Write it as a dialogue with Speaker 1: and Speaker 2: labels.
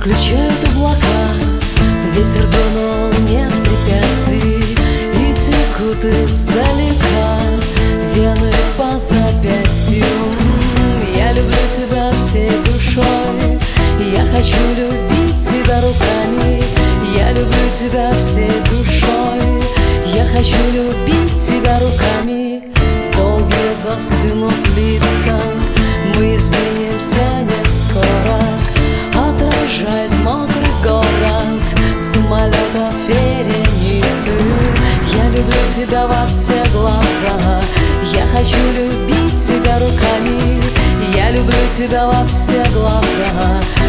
Speaker 1: Выключают облака, ветер дунул, нет препятствий, и текут издалека вены по запястью. Я люблю тебя всей душой, я хочу любить тебя руками. Я люблю тебя всей душой, я хочу любить тебя руками. Долгие застынут лица, мы изменимся не скоро. Отражает мокрый город самолетов вереницу. Я люблю тебя во все глаза, я хочу любить тебя руками. Я люблю тебя во все глаза,